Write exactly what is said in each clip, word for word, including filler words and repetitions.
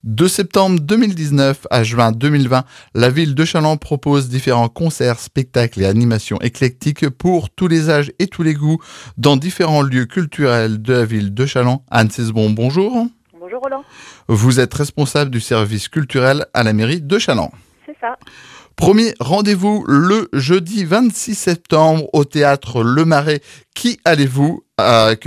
De septembre deux mille dix-neuf à juin deux mille vingt, la ville de Challans propose différents concerts, spectacles et animations éclectiques pour tous les âges et tous les goûts dans différents lieux culturels de la ville de Challans. Anne Cesbon, bonjour. Bonjour Roland. Vous êtes responsable du service culturel à la mairie de Challans. C'est ça. Premier rendez-vous le jeudi vingt-six septembre au théâtre Le Marais. Qui allez-vous accueillir ?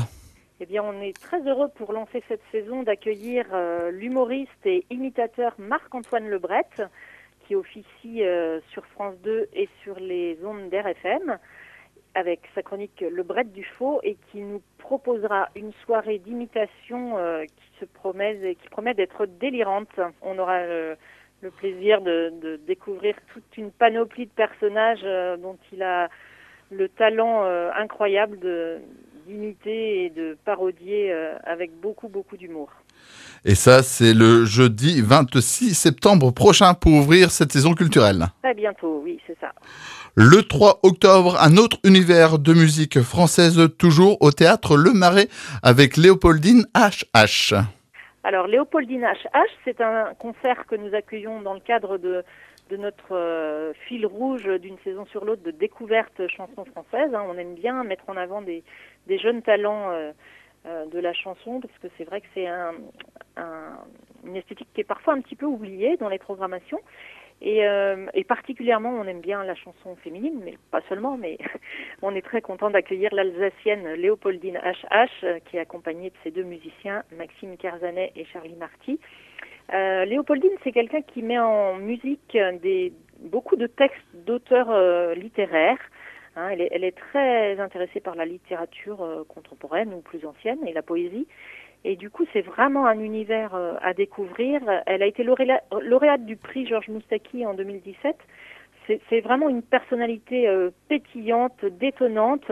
Eh bien, on est très heureux pour lancer cette saison d'accueillir euh, l'humoriste et imitateur Marc-Antoine Lebret, qui officie euh, sur France deux et sur les ondes d'R F M, avec sa chronique Lebret du Faux, et qui nous proposera une soirée d'imitation euh, qui se promet, qui promet d'être délirante. On aura euh, le plaisir de, de découvrir toute une panoplie de personnages euh, dont il a le talent euh, incroyable de d'imiter et de parodier euh, avec beaucoup, beaucoup d'humour. Et ça, c'est le jeudi vingt-six septembre prochain pour ouvrir cette saison culturelle. Très bientôt, oui, c'est ça. Le trois octobre, un autre univers de musique française, toujours au théâtre Le Marais, avec Léopoldine H H. Alors, Léopoldine H H, c'est un concert que nous accueillons dans le cadre de de notre euh, fil rouge d'une saison sur l'autre de découverte chansons françaises. Hein. On aime bien mettre en avant des, des jeunes talents euh, euh, de la chanson, parce que c'est vrai que c'est un, un, une esthétique qui est parfois un petit peu oubliée dans les programmations. Et, euh, et particulièrement, on aime bien la chanson féminine, mais pas seulement, mais on est très content d'accueillir l'Alsacienne Léopoldine H H, qui est accompagnée de ses deux musiciens, Maxime Kerzanet et Charlie Marty. Euh, Léopoldine, c'est quelqu'un qui met en musique des, beaucoup de textes d'auteurs euh, littéraires. Hein, elle, est, elle est très intéressée par la littérature euh, contemporaine ou plus ancienne et la poésie. Et du coup, c'est vraiment un univers euh, à découvrir. Elle a été lauréate, lauréate du prix Georges Moustaki en deux mille dix-sept. C'est, c'est vraiment une personnalité euh, pétillante, détonnante,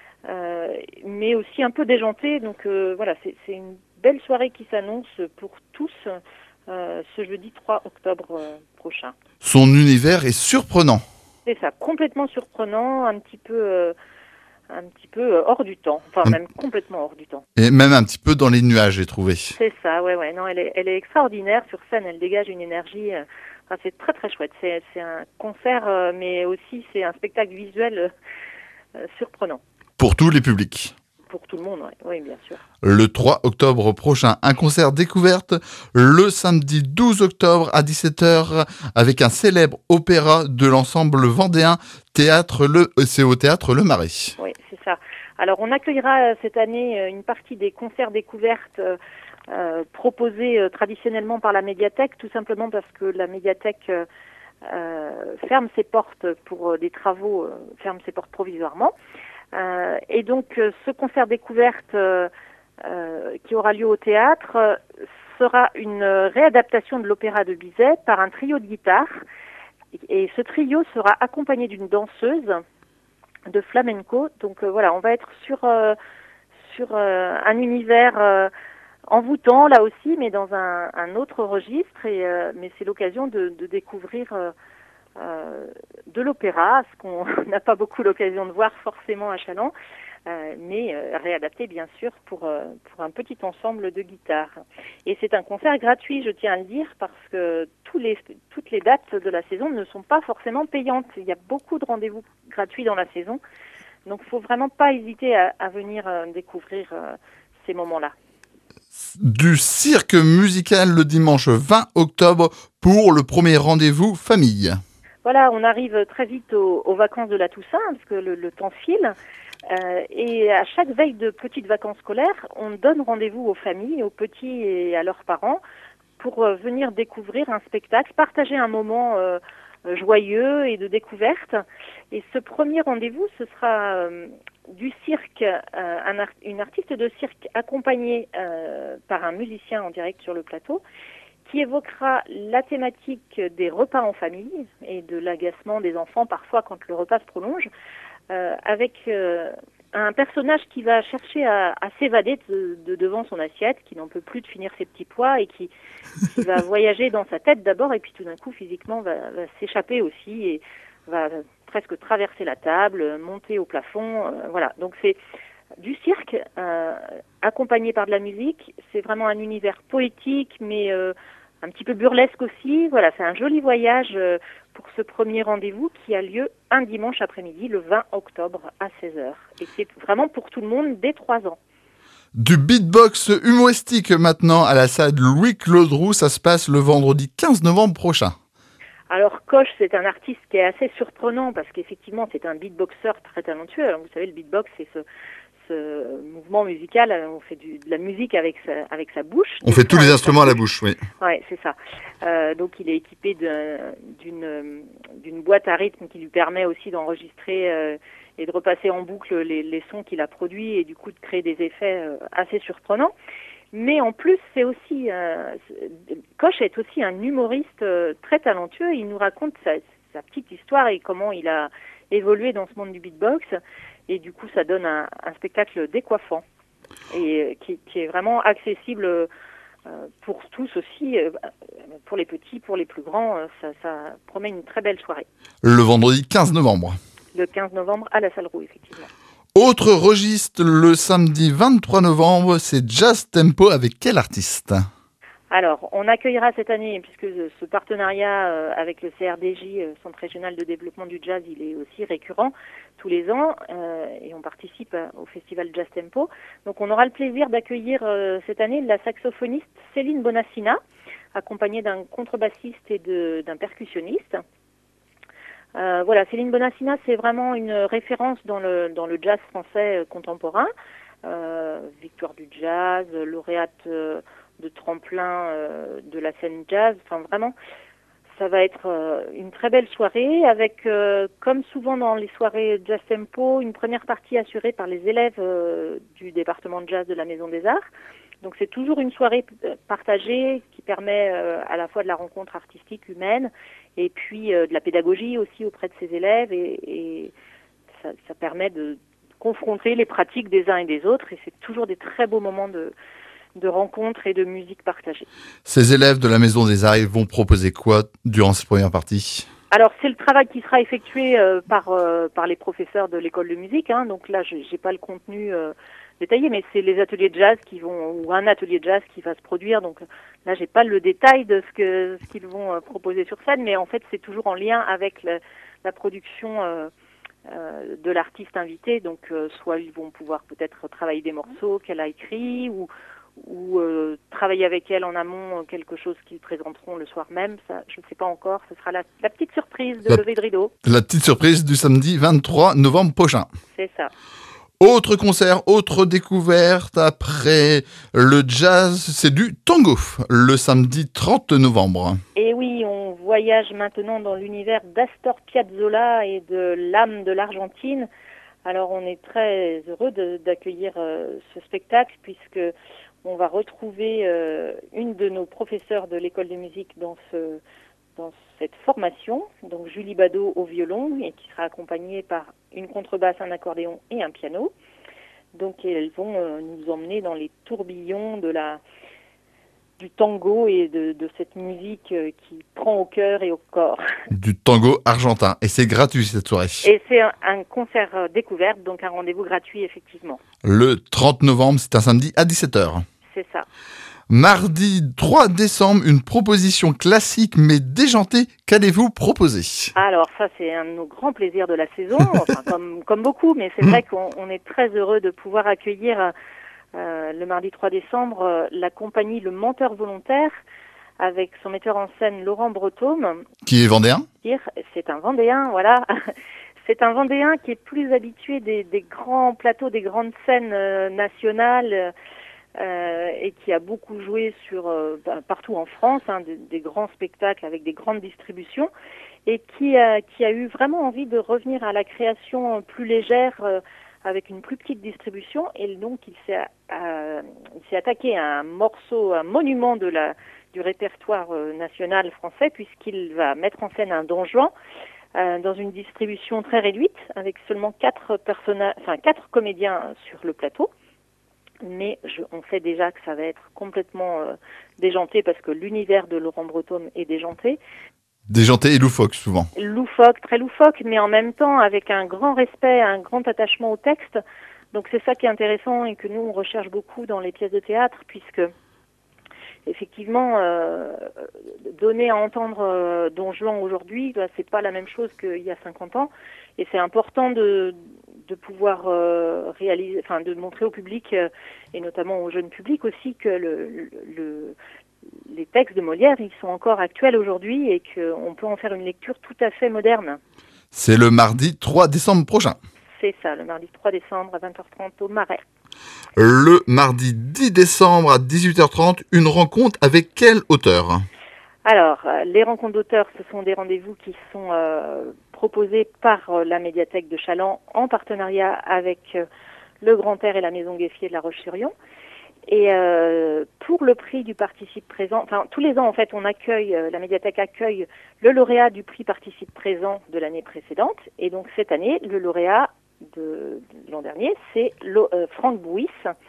euh, mais aussi un peu déjantée. Donc euh, voilà, c'est, c'est une belle soirée qui s'annonce pour tous. Euh, ce jeudi trois octobre euh, prochain. Son univers est surprenant. C'est ça, complètement surprenant, un petit peu, euh, un petit peu euh, hors du temps, enfin Hum. même complètement hors du temps. Et même un petit peu dans les nuages, j'ai trouvé. C'est ça, ouais, ouais. Non, elle est, elle est extraordinaire sur scène. Elle dégage une énergie. Euh, enfin, c'est très, très chouette. C'est, c'est un concert, euh, mais aussi c'est un spectacle visuel euh, surprenant. Pour tous les publics. Pour tout le monde, ouais. Oui, bien sûr. Le trois octobre prochain, un concert découverte le samedi douze octobre à dix-sept heures avec un célèbre opéra de l'ensemble vendéen théâtre le, c'est au théâtre Le Marais. Oui, c'est ça. Alors, on accueillera cette année une partie des concerts découvertes euh, euh, proposés euh, traditionnellement par la médiathèque, tout simplement parce que la médiathèque euh, euh, ferme ses portes pour euh, des travaux, euh, ferme ses portes provisoirement. Euh, et donc, euh, ce concert découverte euh, euh, qui aura lieu au théâtre euh, sera une réadaptation de l'opéra de Bizet par un trio de guitare. Et ce trio sera accompagné d'une danseuse de flamenco. Donc euh, voilà, on va être sur euh, sur euh, un univers euh, envoûtant là aussi, mais dans un, un autre registre. Et euh, mais c'est l'occasion de, de découvrir euh, Euh, de l'opéra, ce qu'on n'a pas beaucoup l'occasion de voir forcément à Challans, euh, mais euh, réadapté bien sûr pour, euh, pour un petit ensemble de guitares. Et c'est un concert gratuit, je tiens à le dire, parce que tous les, toutes les dates de la saison ne sont pas forcément payantes. Il y a beaucoup de rendez-vous gratuits dans la saison, donc il ne faut vraiment pas hésiter à, à venir euh, découvrir euh, ces moments-là. Du cirque musical le dimanche vingt octobre pour le premier rendez-vous famille. Voilà, on arrive très vite aux, aux vacances de la Toussaint, parce que le, le temps file. Euh, et à chaque veille de petites vacances scolaires, on donne rendez-vous aux familles, aux petits et à leurs parents, pour euh, venir découvrir un spectacle, partager un moment euh, joyeux et de découverte. Et ce premier rendez-vous, ce sera euh, du cirque, euh, un art- une artiste de cirque accompagnée euh, par un musicien en direct sur le plateau, qui évoquera la thématique des repas en famille et de l'agacement des enfants parfois quand le repas se prolonge, euh, avec euh, un personnage qui va chercher à, à s'évader de, de devant son assiette, qui n'en peut plus de finir ses petits pois et qui, qui va voyager dans sa tête d'abord et puis tout d'un coup physiquement va, va s'échapper aussi et va presque traverser la table, monter au plafond, euh, voilà. Donc c'est du cirque, euh, accompagné par de la musique. C'est vraiment un univers poétique, mais euh, un petit peu burlesque aussi. Voilà, c'est un joli voyage euh, pour ce premier rendez-vous qui a lieu un dimanche après-midi, le vingt octobre à seize heures. Et c'est vraiment pour tout le monde dès trois ans. Du beatbox humoristique maintenant à la salle Louis-Claude Roux, ça se passe le vendredi quinze novembre prochain. Alors Koch, c'est un artiste qui est assez surprenant parce qu'effectivement c'est un beatboxer très talentueux. Alors, vous savez, le beatbox c'est ce, ce mouvement musical, on fait du, de la musique avec sa, avec sa bouche. On fait tous les instruments à la bouche, oui. Ouais, c'est ça. Euh, donc il est équipé de, d'une, d'une boîte à rythme qui lui permet aussi d'enregistrer euh, et de repasser en boucle les, les sons qu'il a produits et du coup de créer des effets euh, assez surprenants. Mais en plus, c'est aussi euh, Koch est aussi un humoriste euh, très talentueux. Il nous raconte sa, sa petite histoire et comment il a évolué dans ce monde du beatbox. Et du coup, ça donne un, un spectacle décoiffant et euh, qui, qui est vraiment accessible euh, pour tous aussi, euh, pour les petits, pour les plus grands. Euh, ça, ça promet une très belle soirée. Le vendredi quinze novembre. Le quinze novembre à la salle Roux, effectivement. Autre registre, le samedi vingt-trois novembre, c'est Jazz Tempo avec quel artiste ? Alors, on accueillera cette année, puisque ce partenariat euh, avec le C R D J, euh, Centre régional de développement du jazz, il est aussi récurrent tous les ans, euh, et on participe euh, au festival Jazz Tempo. Donc on aura le plaisir d'accueillir euh, cette année la saxophoniste Céline Bonassina, accompagnée d'un contrebassiste et de, d'un percussionniste. Euh, voilà, Céline Bonassina, c'est vraiment une référence dans le, dans le jazz français euh, contemporain. Euh, victoire du jazz, lauréate euh, de tremplin euh, de la scène jazz. Enfin, vraiment, ça va être euh, une très belle soirée avec, euh, comme souvent dans les soirées Jazz Tempo, une première partie assurée par les élèves euh, du département de jazz de la Maison des Arts. Donc c'est toujours une soirée partagée qui permet euh, à la fois de la rencontre artistique humaine et puis euh, de la pédagogie aussi auprès de ses élèves et, et ça, ça permet de confronter les pratiques des uns et des autres et c'est toujours des très beaux moments de, de rencontres et de musique partagée. Ces élèves de la Maison des Arts vont proposer quoi durant cette première partie ? Alors c'est le travail qui sera effectué euh, par euh, par les professeurs de l'école de musique, hein, donc là je j'ai pas le contenu euh, détaillé, mais c'est les ateliers de jazz qui vont ou un atelier de jazz qui va se produire. Donc là j'ai pas le détail de ce que ce qu'ils vont euh, proposer sur scène, mais en fait c'est toujours en lien avec le, la production euh, euh, de l'artiste invité. Donc euh, soit ils vont pouvoir peut-être travailler des morceaux qu'elle a écrits ou ou euh, travailler avec elle en amont quelque chose qu'ils présenteront le soir même, ça je ne sais pas encore, ce sera la, la petite surprise de la, levée de rideau. La petite surprise du samedi vingt-trois novembre prochain. C'est ça. Autre concert, autre découverte après le jazz, c'est du tango, le samedi trente novembre. Et oui, on voyage maintenant dans l'univers d'Astor Piazzolla et de l'âme de l'Argentine. Alors on est très heureux de, d'accueillir euh, ce spectacle puisque on va retrouver euh, une de nos professeurs de l'école de musique dans ce dans cette formation, donc Julie Badeau au violon et qui sera accompagnée par une contrebasse, un accordéon et un piano. Donc elles vont euh, nous emmener dans les tourbillons de la du tango et de, de cette musique euh, qui prend au cœur et au corps. Du tango argentin. Et c'est gratuit cette soirée. Et c'est un, un concert euh, découverte, donc un rendez-vous gratuit effectivement. Le trente novembre, c'est un samedi à dix-sept heures. C'est ça. Mardi trois décembre, une proposition classique mais déjantée. Qu'allez-vous proposer ? Alors ça, c'est un de nos grands plaisirs de la saison, enfin, comme, comme beaucoup, mais c'est vrai qu'on on est très heureux de pouvoir accueillir euh, le mardi trois décembre euh, la compagnie Le Menteur Volontaire avec son metteur en scène Laurent Brethaume. Qui est vendéen ? C'est un Vendéen, voilà. C'est un Vendéen qui est plus habitué des, des grands plateaux, des grandes scènes euh, nationales euh, et qui a beaucoup joué sur euh, partout en France, hein, des, des grands spectacles avec des grandes distributions et qui a, qui a eu vraiment envie de revenir à la création plus légère euh, avec une plus petite distribution et donc il s'est, euh, il s'est attaqué à un morceau, un monument de la, du répertoire euh, national français puisqu'il va mettre en scène un Don Juan euh, dans une distribution très réduite avec seulement quatre personnages, enfin quatre comédiens sur le plateau. Mais je, on sait déjà que ça va être complètement euh, déjanté parce que l'univers de Laurent Brethaume est déjanté. Déjanté et loufoque souvent. Loufoque, très loufoque, mais en même temps avec un grand respect, un grand attachement au texte. Donc c'est ça qui est intéressant et que nous on recherche beaucoup dans les pièces de théâtre, puisque effectivement euh, donner à entendre euh, Don Juan aujourd'hui, bah, c'est pas la même chose qu'il y a cinquante ans, et c'est important de de pouvoir euh, réaliser, enfin de montrer au public euh, et notamment au jeune public aussi que le, le, le les textes de Molière, ils sont encore actuels aujourd'hui et qu'on peut en faire une lecture tout à fait moderne. C'est le mardi trois décembre prochain. C'est ça, le mardi trois décembre à vingt heures trente au Marais. Le mardi dix décembre à dix-huit heures trente, une rencontre avec quel auteur ? Alors, euh, les rencontres d'auteurs, ce sont des rendez-vous qui sont euh, proposés par euh, la médiathèque de Challans en partenariat avec euh, le Grand Air et la Maison Gueffier de La Roche-sur-Yon. Et euh, pour le prix du participe présent, enfin tous les ans en fait on accueille, euh, la médiathèque accueille le lauréat du prix participe présent de l'année précédente, et donc cette année le lauréat de, de l'an dernier c'est le, euh, Franck Bouis,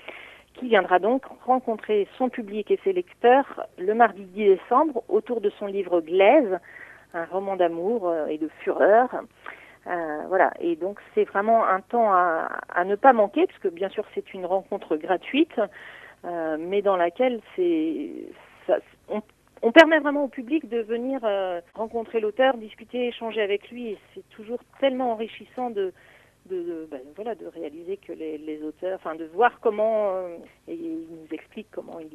qui viendra donc rencontrer son public et ses lecteurs le mardi dix décembre autour de son livre Glaise, un roman d'amour euh, et de fureur. Euh, voilà, et donc c'est vraiment un temps à, à ne pas manquer, parce que bien sûr c'est une rencontre gratuite, euh, mais dans laquelle c'est, ça, on, on permet vraiment au public de venir euh, rencontrer l'auteur, discuter, échanger avec lui, et c'est toujours tellement enrichissant de, de, de ben, voilà, de réaliser que les, les auteurs, enfin de voir comment, euh, et ils nous expliquent comment ils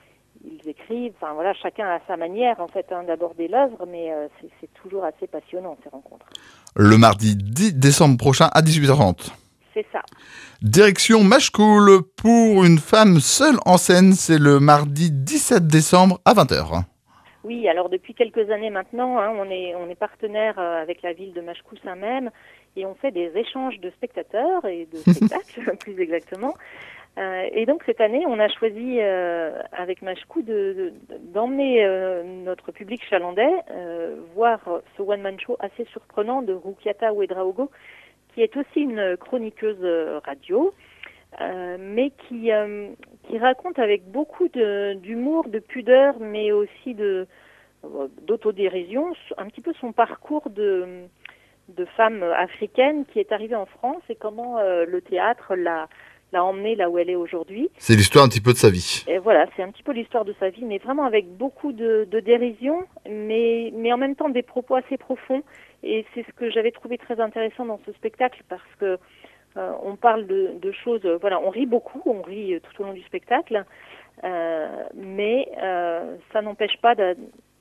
ils écrivent, enfin voilà, chacun a sa manière en fait hein, d'aborder l'œuvre, mais euh, c'est, c'est toujours assez passionnant ces rencontres. Le mardi dix décembre prochain à dix-huit heures trente. C'est ça. Direction Machecoul pour une femme seule en scène, c'est le mardi dix-sept décembre à vingt heures. Oui, alors depuis quelques années maintenant, hein, on est on est partenaire euh, avec la ville de Machecoul-Saint-Même et on fait des échanges de spectateurs et de spectacles plus exactement. Euh, et donc cette année, on a choisi euh, avec Machecoul de, de, d'emmener euh, notre public chalandais euh, voir ce one-man show assez surprenant de Rukiata Ouedraogo, qui est aussi une chroniqueuse radio, euh, mais qui euh, qui raconte avec beaucoup de, d'humour, de pudeur, mais aussi de d'autodérision, un petit peu son parcours de de femme africaine qui est arrivée en France et comment euh, le théâtre l'a l'a emmenée là où elle est aujourd'hui. C'est l'histoire un petit peu de sa vie. Et voilà, c'est un petit peu l'histoire de sa vie, mais vraiment avec beaucoup de, de dérision, mais, mais en même temps des propos assez profonds. Et c'est ce que j'avais trouvé très intéressant dans ce spectacle, parce que euh, on parle de, de choses, euh, voilà, on rit beaucoup, on rit tout au long du spectacle, euh, mais euh, ça n'empêche pas de,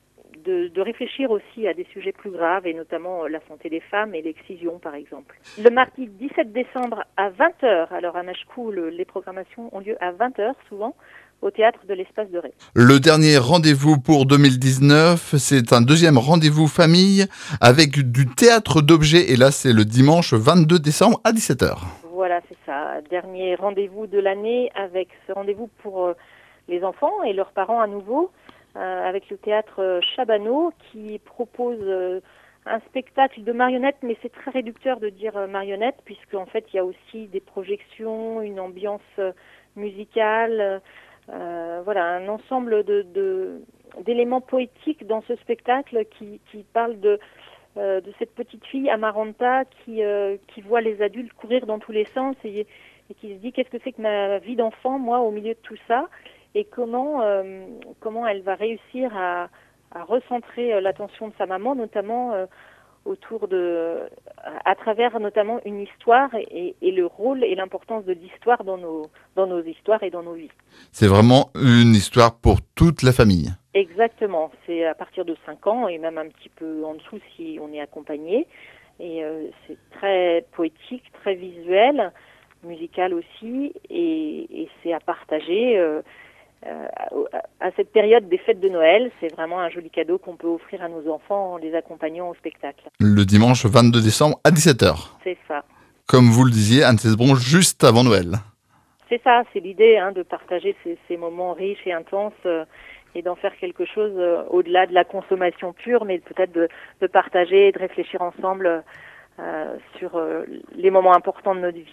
de, de réfléchir aussi à des sujets plus graves, et notamment la santé des femmes et l'excision, par exemple. Le mardi dix-sept décembre à vingt heures, alors à Machecoul, les programmations ont lieu à vingt heures souvent, au théâtre de l'Espace de Ré. Le dernier rendez-vous pour deux mille dix-neuf, c'est un deuxième rendez-vous famille avec du théâtre d'objets, et là c'est le dimanche vingt-deux décembre à dix-sept heures. Voilà, c'est ça. Dernier rendez-vous de l'année avec ce rendez-vous pour euh, les enfants et leurs parents à nouveau, euh, avec le théâtre Chabano qui propose euh, un spectacle de marionnettes, mais c'est très réducteur de dire euh, marionnettes, puisqu'en fait il y a aussi des projections, une ambiance euh, musicale, euh, voilà, un ensemble de, de, d'éléments poétiques dans ce spectacle qui, qui parle de Euh, de cette petite fille Amaranta qui euh, qui voit les adultes courir dans tous les sens et, et qui se dit qu'est-ce que c'est que ma vie d'enfant, moi, au milieu de tout ça, et comment euh, comment elle va réussir à, à recentrer euh, l'attention de sa maman, notamment euh, autour de à travers notamment une histoire et, et le rôle et l'importance de l'histoire dans nos dans nos histoires et dans nos vies. C'est vraiment une histoire pour toute la famille. Exactement, c'est à partir de cinq ans et même un petit peu en dessous si on est accompagné. Et euh, c'est très poétique, très visuel, musical aussi, et, et c'est à partager euh, euh, à, à cette période des fêtes de Noël. C'est vraiment un joli cadeau qu'on peut offrir à nos enfants en les accompagnant au spectacle. Le dimanche vingt-deux décembre à dix-sept heures. C'est ça. Comme vous le disiez, Anne Cesbron, juste avant Noël. C'est ça, c'est l'idée hein, de partager ces, ces moments riches et intenses euh, et d'en faire quelque chose euh, au-delà de la consommation pure, mais peut-être de, de partager et de réfléchir ensemble euh, sur euh, les moments importants de notre vie.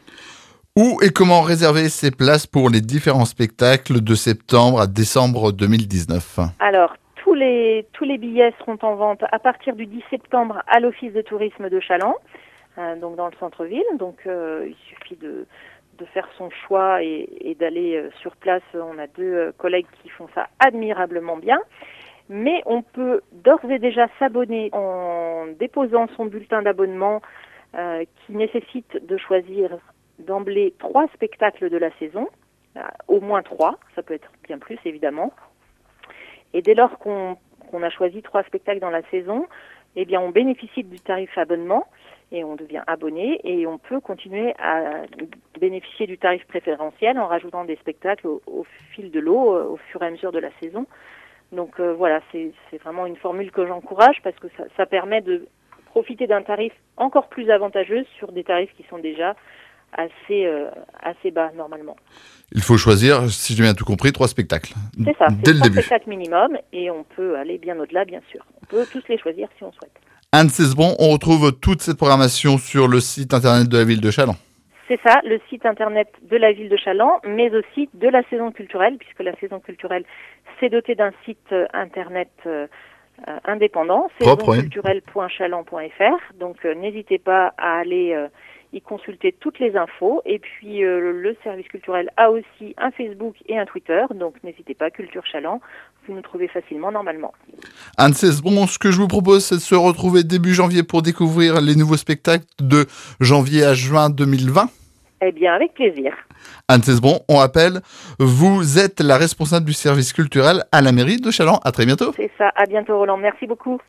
Où et comment réserver ses places pour les différents spectacles de septembre à décembre deux mille dix-neuf? Alors, tous les, tous les billets seront en vente à partir du dix septembre à l'Office de tourisme de Challans, euh, donc dans le centre-ville. Donc, euh, il suffit de, de faire son choix et, et d'aller euh, sur place. On a deux euh, collègues qui font ça admirablement bien. Mais on peut d'ores et déjà s'abonner en déposant son bulletin d'abonnement euh, qui nécessite de choisir d'emblée trois spectacles de la saison, euh, au moins trois, ça peut être bien plus évidemment. Et dès lors qu'on, qu'on a choisi trois spectacles dans la saison, eh bien on bénéficie du tarif abonnement et on devient abonné et on peut continuer à bénéficier du tarif préférentiel en rajoutant des spectacles au, au fil de l'eau, au fur et à mesure de la saison. Donc euh, voilà, c'est, c'est vraiment une formule que j'encourage parce que ça, ça permet de profiter d'un tarif encore plus avantageux sur des tarifs qui sont déjà assez, euh, assez bas normalement. Il faut choisir, si j'ai bien tout compris, trois spectacles. C'est ça, dès c'est le trois début. spectacles minimum et on peut aller bien au-delà bien sûr. On peut tous les choisir si on souhaite. Anne Cesbron, on retrouve toute cette programmation sur le site internet de la ville de Challans. C'est ça, le site internet de la ville de Challans, mais aussi de la saison culturelle, puisque la saison culturelle s'est dotée d'un site internet euh, indépendant, Propre, saison culturelle point challans point f r. Donc euh, n'hésitez pas à aller euh, y consulter toutes les infos. Et puis euh, le service culturel a aussi un Facebook et un Twitter, donc n'hésitez pas, Culture Challans, vous nous trouvez facilement normalement. Anne Cesbron, ce que je vous propose, c'est de se retrouver début janvier pour découvrir les nouveaux spectacles de janvier à juin deux mille vingt. Eh bien, avec plaisir. Anne Cesbron, on rappelle, vous êtes la responsable du service culturel à la mairie de Challans. À très bientôt. C'est ça, à bientôt Roland, merci beaucoup.